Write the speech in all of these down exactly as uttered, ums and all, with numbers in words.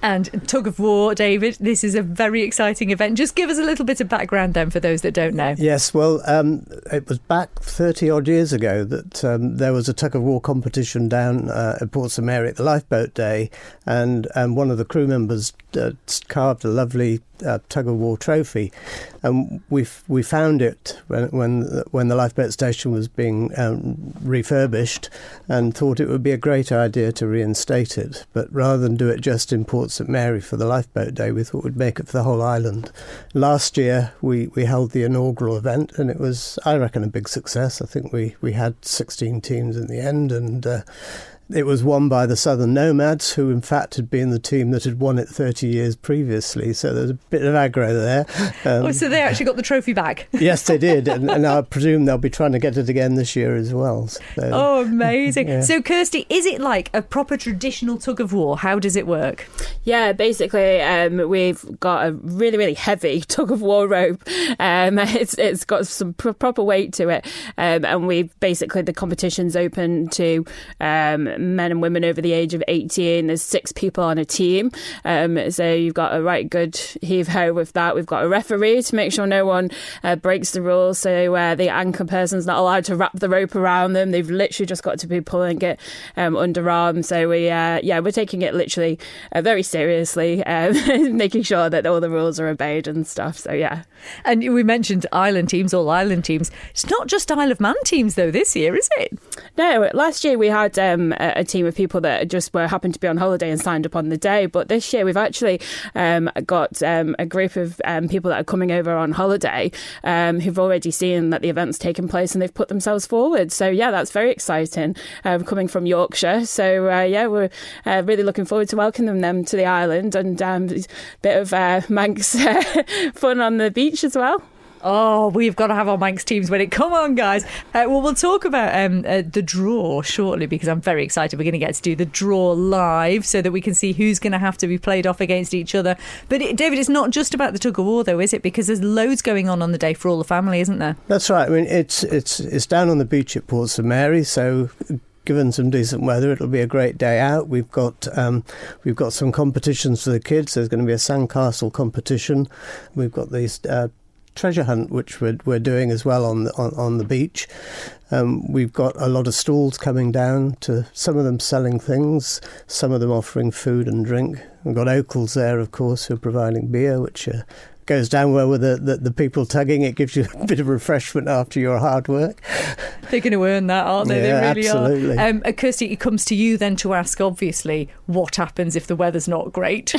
And Tug of War, David, this is a very exciting event. Just give us a little bit of background then for those that don't know. Yes, well, um, it was back thirty odd years ago that um, there was a tug of war competition down uh, at Portsmouth Mary at the Lifeboat Day, and, and one of the crew members uh, carved a lovely uh, tug of war trophy, and we we found it when when when the lifeboat station was being um, refurbished, and thought it would be a great idea to reinstate it. But rather than do it just in Portsmouth Mary for the Lifeboat Day, we thought we'd make it for the whole island. Last year we, we held the inaugural event, and it was, I reckon, a big success. I think we, we had sixteen teams in the end, and uh, it was won by the Southern Nomads, who in fact had been the team that had won it thirty years previously. So there's a bit of aggro there. Um, oh, so they actually got the trophy back? Yes, they did. And, and I presume they'll be trying to get it again this year as well. So, oh, amazing. Yeah. So, Kirsty, is it like a proper traditional tug of war? How does it work? Yeah, basically, um, we've got a really, really heavy tug of war rope. Um, it's It's got some pr- proper weight to it. Um, and we've basically, the competition's open to um, men and women over the age of eighteen. There's six people on a team. Um, so you've got a right good heave-ho with that. We've got a referee to make sure no one uh, breaks the rules. So uh, the anchor person's not allowed to wrap the rope around them. They've literally just got to be pulling it um, underarm. So we, uh, yeah, we're taking it literally uh, very seriously, um, making sure that all the rules are obeyed and stuff. So yeah. And we mentioned island teams, all island teams. It's not just Isle of Man teams though this year, is it? No, last year we had um, a, a team of people that just were happened to be on holiday and signed up on the day. But this year we've actually um, got um, a group of um, people that are coming over on holiday um, who've already seen that the event's taken place and they've put themselves forward. So yeah, that's very exciting. Um, coming from Yorkshire, so uh, yeah, we're uh, really looking forward to welcoming them to the island, and um, a bit of uh, Manx uh, fun on the beach as well. Oh, we've got to have our Manx teams winning. Come on, guys. Uh, well, we'll talk about um, uh, the draw shortly, because I'm very excited. We're going to get to do the draw live so that we can see who's going to have to be played off against each other. But, it, David, it's not just about the tug of war, though, is it? Because there's loads going on on the day for all the family, isn't there? That's right. I mean, it's it's it's down on the beach at Portsmouth Mary, so given some decent weather, it'll be a great day out. We've got um, we've got some competitions for the kids. There's going to be a sandcastle competition. We've got these uh, treasure hunt, which we're, we're doing as well on the, on, on the beach. Um, we've got a lot of stalls coming down, to some of them selling things, some of them offering food and drink. We've got Oakles there, of course, who are providing beer, which uh, goes down well with the, the, the people tugging. It gives you a bit of refreshment after your hard work. They're going to earn that, aren't they? Yeah, they really absolutely. are. Um, uh, Kirsty, it comes to you then to ask, obviously, what happens if the weather's not great?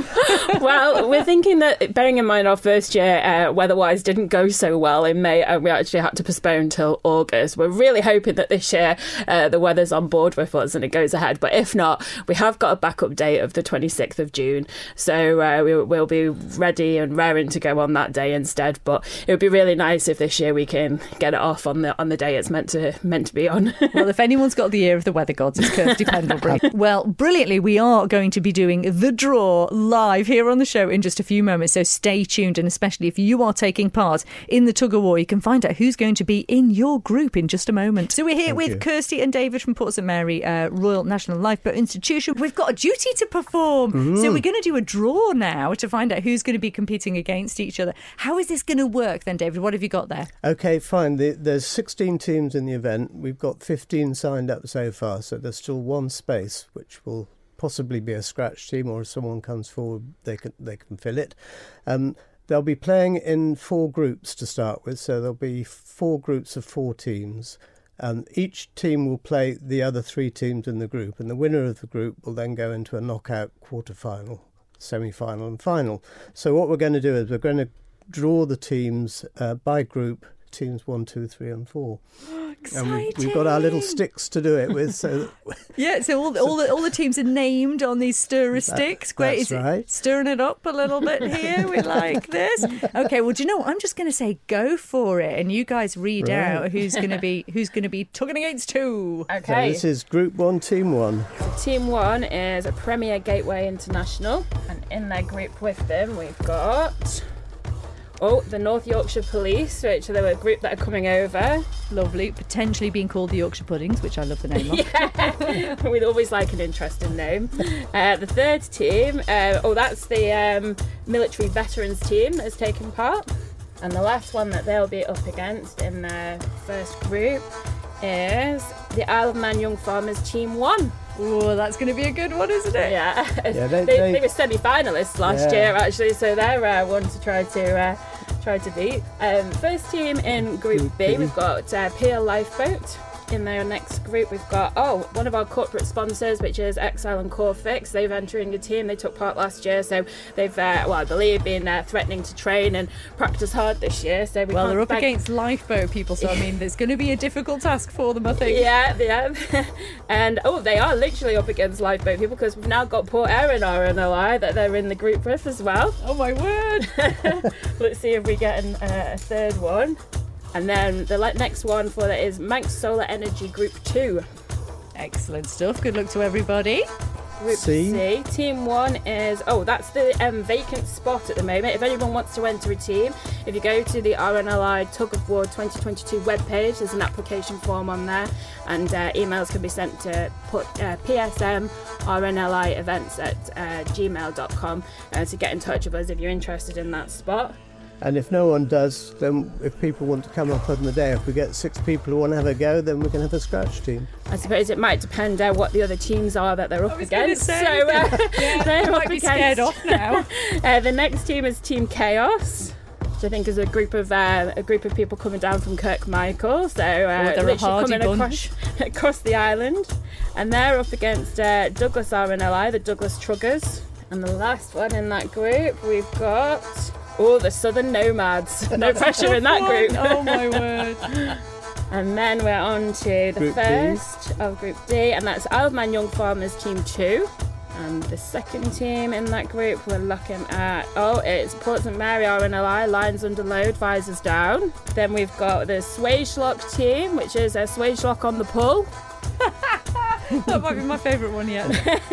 Well, we're thinking that, bearing in mind our first year uh, weather-wise didn't go so well in May, and we actually had to postpone until August. We're really hoping that this year uh, the weather's on board with us and it goes ahead. But if not, we have got a backup date of the twenty-sixth of June. So uh, we, we'll be ready and raring to go on that day instead. But it would be really nice if this year we can get it off on the on the day it's meant to meant to be on. Well, if anyone's got the ear of the weather gods, it's Kirsty Pendlebury. Well, brilliantly, we are going to be doing the draw live here on the show in just a few moments, so stay tuned. And especially if you are taking part in the tug of war, you can find out who's going to be in your group in just a moment. So we're here Thank with you. Kirsty and David from Portsmouth Mary uh, Royal National Lifeboat Institution. We've got a duty to perform, Mm. so we're going to do a draw now to find out who's going to be competing against each other. How is this going to work then, David? What have you got there? Okay, fine. The, there's sixteen teams in the event. We've got fifteen signed up so far, so there's still one space, which will possibly be a scratch team, or if someone comes forward, they can they can fill it. Um, they'll be playing in four groups to start with, so there'll be four groups of four teams. Um, each team will play the other three teams in the group, and the winner of the group will then go into a knockout quarter-final, semi-final and final. So what we're going to do is we're going to draw the teams uh, by group, teams one, two, three and four. Exciting. And we, we've got our little sticks to do it with. So yeah, so all the, all the all the teams are named on these stirrer That- sticks. Great, that's is it right. stirring it up a little bit here? We like this. Okay, well, do you know what? I'm just going to say go for it, and you guys read Right. out who's going to be who's going to be tugging against who. So Okay. this is group one, team one. Team one is a Premier Gateway International, and in their group with them we've got Oh, the North Yorkshire Police, which are a group that are coming over. Lovely. Potentially being called the Yorkshire Puddings, which I love the name of. Yeah, we'd always like an interesting name. Uh, the third team, uh, oh, that's the um, military veterans team that has taken part. And the last one that they'll be up against in their first group is the Isle of Man Young Farmers Team One. Oh, that's going to be a good one, isn't it? Yeah, Yeah, they, they- they, they- were semi-finalists last Yeah. year, actually, so they're uh, one to try to uh, try to beat. Um, first team in Group Group B, B. we've got uh, P L Lifeboat. In their next group, we've got, oh, one of our corporate sponsors, which is Exile and Corefix. They've entering a team. They took part last year, so they've, uh, well, I believe, been uh, threatening to train and practice hard this year. So we Well, can't they're up bank- against lifeboat people, so I mean, there's going to be a difficult task for them, I think. Yeah, yeah. And, oh, they are literally up against Lifeboat people because we've now got Port Erin R N L I that they're in the group with as well. Oh my word! Let's see if we get an, uh, a third one. And then the le- next one for that is Manx Solar Energy Group two. Excellent stuff. Good luck to everybody. Group C. C. Team one is, oh, that's the um, vacant spot at the moment. If anyone wants to enter a team, if you go to the R N L I Tug of War twenty twenty-two webpage, there's an application form on there, and uh, emails can be sent to put uh, P S M R N L I events at uh, gmail dot com uh, to get in touch with us if you're interested in that spot. And if no one does, then if people want to come up on the day, if we get six people who want to have a go, then we can have a scratch team. I suppose it might depend on what the other teams are that they're up I was gonna against. say, so uh, yeah, they're I up might be against. scared off now. uh, the next team is Team Chaos, which I think is a group of uh, a group of people coming down from Kirkmichael. So uh, Oh, they're a literally hardy coming bunch. across, across the island, and they're up against uh, Douglas R N L I, the Douglas Truggers. And the last one in that group, we've got. Oh, the Southern Nomads. No pressure in that group. Oh my word. And then we're on to the Group D. first of Group D, and that's Isle of Man Young Farmers Team two. And the second team in that group, we're looking at, oh, it's Port St Mary R N L I, lines under load, visors down. Then we've got the Swagelock team, which is a Swagelock on the pull. That might be my favourite one yet.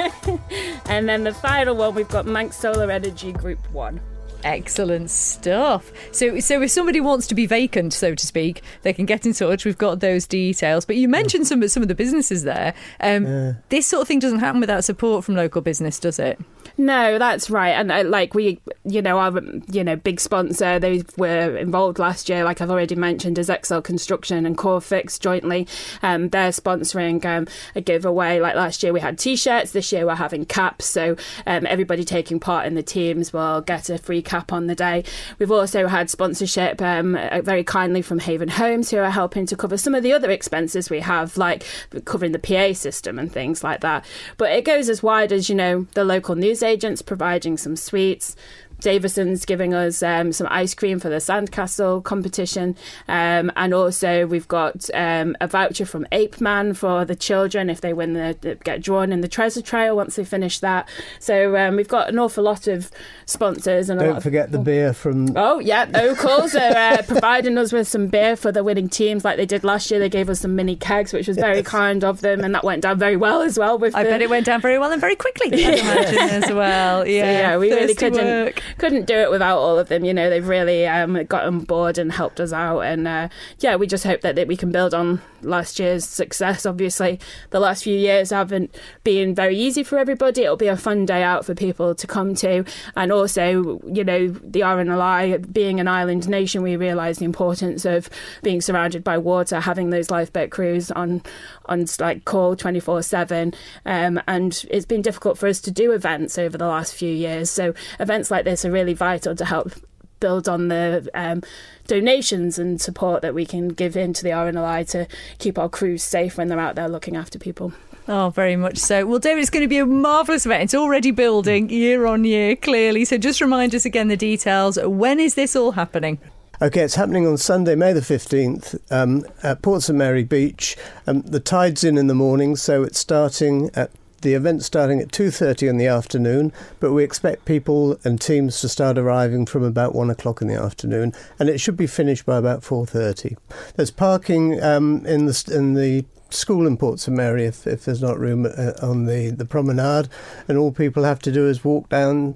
And then the final one, we've got Manx Solar Energy Group one. Excellent stuff. So, so if somebody wants to be vacant, so to speak, they can get in touch. We've got those details. But you mentioned some some of the businesses there. Um, Yeah. This sort of thing doesn't happen without support from local business, does it? No, that's right. And uh, like we, you know, our, you know, big sponsor, they were involved last year, like I've already mentioned, is Excel Construction and Corefix jointly. Um, they're sponsoring um, a giveaway. Like last year we had T-shirts, this year we're having caps. So um, everybody taking part in the teams will get a free cap on the day. We've also had sponsorship um, uh, very kindly from Haven Homes, who are helping to cover some of the other expenses we have, like covering the P A system and things like that. But it goes as wide as, you know, the local news agents providing some sweets. Davison's giving us um, some ice cream for the Sandcastle competition, um, and also we've got um, a voucher from Ape Man for the children if they win the get drawn in the treasure trail once they finish that. So um, we've got an awful lot of sponsors and a lot Don't of forget the beer from... Oh, yeah, Ocals are uh, providing us with some beer for the winning teams like they did last year. They gave us some mini kegs, which was very Yes. kind of them, and that went down very well as well. With I the, bet it went down very well and very quickly, I'd imagine, as well. Yeah, So, yeah, we really thirsty couldn't work. couldn't do it without all of them. You know, they've really um, got on board and helped us out. And uh, yeah, we just hope that, that we can build on last year's success. Obviously, the last few years haven't been very easy for everybody. It'll be a fun day out for people to come to. And also, you know, the R N L I, being an island nation, we realise the importance of being surrounded by water, having those lifeboat crews on on like call twenty-four seven, um, and it's been difficult for us to do events over the last few years. So events like this are really vital to help build on the um, donations and support that we can give into the R N L I to keep our crews safe when they're out there looking after people. Oh, very much so. Well, David, it's going to be a marvellous event. It's already building year on year, clearly. So just remind us again the details. When is this all happening? Okay, it's happening on Sunday, May the fifteenth, um, at Port St Mary Beach. Um, the tide's in in the morning, so it's starting at the event starting at two thirty in the afternoon, but we expect people and teams to start arriving from about one o'clock in the afternoon, and it should be finished by about four thirty. There's parking um, in the in the school in Port St Mary if, if there's not room uh, on the, the promenade, and all people have to do is walk down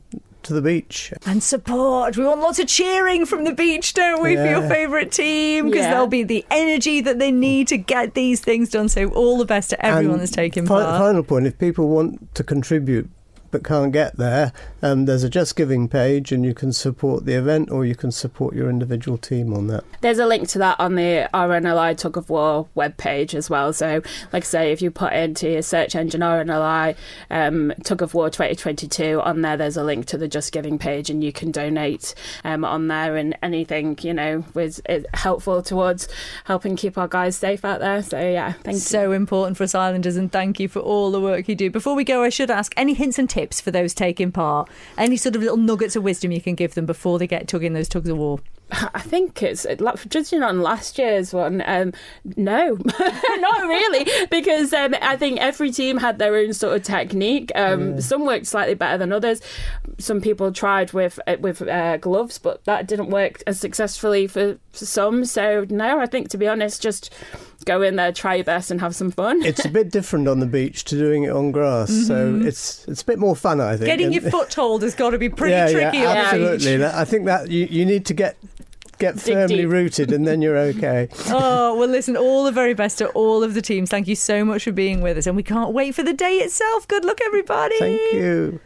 to the beach. And support. We want lots of cheering from the beach, don't we, Yeah. for your favourite team? Because Yeah. there'll be the energy that they need to get these things done. So all the best to everyone And that's taking fi- part. Final point, if people want to contribute but can't get there, um, there's a Just Giving page, and you can support the event or you can support your individual team on that. There's a link to that on the R N L I Tug of War webpage as well. So, like I say, if you put into your search engine R N L I um, Tug of War twenty twenty-two, on there there's a link to the Just Giving page, and you can donate um, on there, and anything, you know, was is helpful towards helping keep our guys safe out there. So, yeah, thank you. So important for us Islanders, and thank you for all the work you do. Before we go, I should ask, any hints and tips for those taking part? Any sort of little nuggets of wisdom you can give them before they get tugging those tugs of war? I think it's, judging on last year's one, um, no, not really, because um, I think every team had their own sort of technique. Um, yeah. Some worked slightly better than others. Some people tried with with uh, gloves, but that didn't work as successfully for, for some. So, no, I think, to be honest, just go in there, try your best and have some fun. It's a bit different on the beach to doing it on grass, mm-hmm. so it's it's a bit more fun, I think. Getting and, your foothold has got to be pretty yeah, tricky yeah, on absolutely. the beach. That, I think that you, you need to get get firmly deep. rooted, and then you're okay. Oh, well, listen, all the very best to all of the teams. Thank you so much for being with us, and we can't wait for the day itself. Good luck, everybody. Thank you.